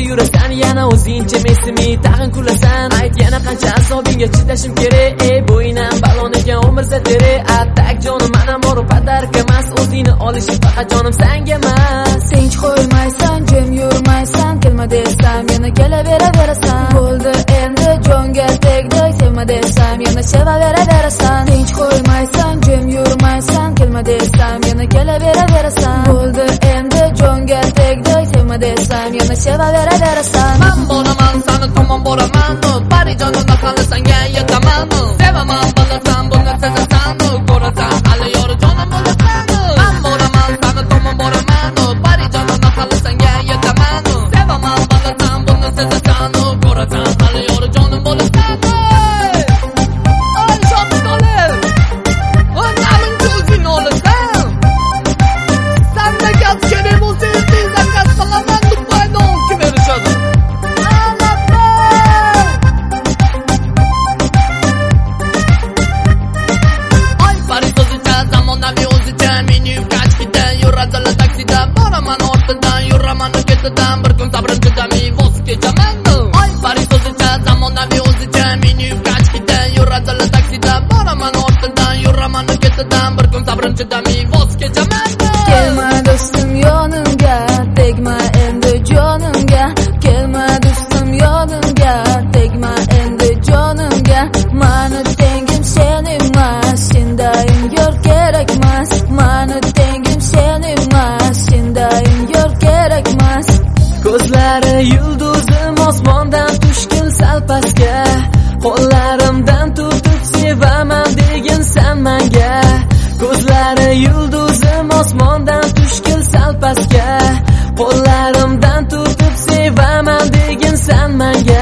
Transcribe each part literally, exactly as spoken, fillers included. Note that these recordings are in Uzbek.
yurasan yana o'zingcha mesimi tag'in kulasan. Ayt yana qancha azobingga chidashim kerak. Ey bo'ynam balon ekan umr zatere. Atak jonim mana bor padarka emas, o'zingni olishi faqat jonim senga emas. Tinch qo'ymaysan, jim yurmaysan, kelma desam yana kelaverasan. Bo'ldi endi jonga tegdi, sevma desam yana sevaverasan. Tinch qo'ymaysan, jim yurmaysan, kelma desam yana kelaverasan. Bo'ldi endi jonga tegdi, sevma desam yana sevaverasan. Men boraman, seni tomon boraman, Parijonda qalasanga yetaman. Sevaman, bilasan, buni sezasan, ko'rasan, hali yor jonim bo'lasan. Men boraman, seni tomon boraman, Parijonda qalasanga yetaman. Sevaman, bilasan, buni sezasan, ko'rasan, hali yor jonim bo'lasan. Ay, shopqolim. O'zlaring ko'zing olasan. Senda gaz kerak bo'lsa, tezdan gaz qilaman, deb qo'yding, kim erishadi? Boraman ortidan, yuraman ketidan, bir kun sabrim chidamay voz kechaman. Oy Paris o'zicha, zamonaviy o'zicha, meni yukachkida yuradila taksida. Boraman ortidan, yuraman ketidan, bir kun sabrim chidamay voz kechaman. Kelma do'stim yonimga, tegma endi jonimga. Kelma do'stim yonimga, tegma endi jonimga. Mani tengim sen emas, sendayim yor kerakmas. Mani tengim sen emas, sendayim yor kerakmas. Ko'zlari yulduzim osmondan tushgin sal pastga. Qo'llarimdan tutib sevaman degin san menga. Ko'zlari yulduzim osmondan tushgin sal pastga. Qo'llarimdan tutib sevaman degin san menga.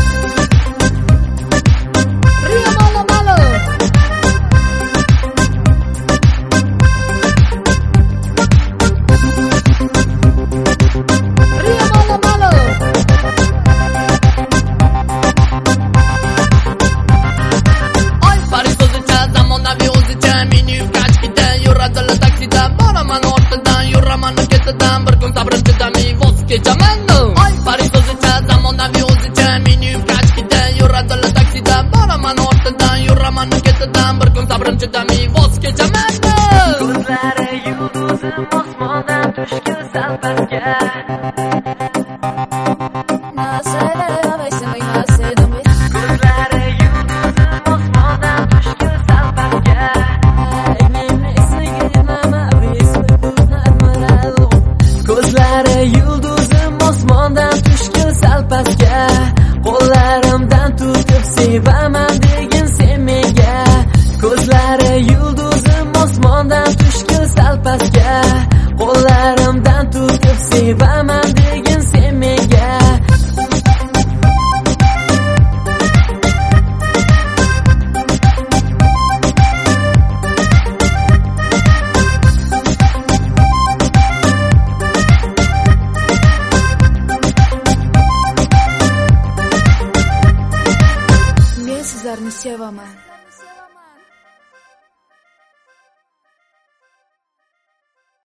Boraman ortidan, yuraman ketidan, bir kun sabrim chidamay voz kechaman. Oy Paris o'zicha, zamonaviy o'zicha, meni yukachkida yuradila taksida. Boraman ortidan, yuraman ketidan, bir kun sabrim chidamay voz kechaman. Ko'zlari yulduzim osmondan tushgin sal pastga. Yulduzim osmondan tushgin sal pastga. Qo'llarimdan tutib sevaman degin sen menga. Ko'zlari yulduzim osmondan tushgin sal pastga. Qo'llarimdan tutib sevaman degin sen menga. Sizlarni sevaman.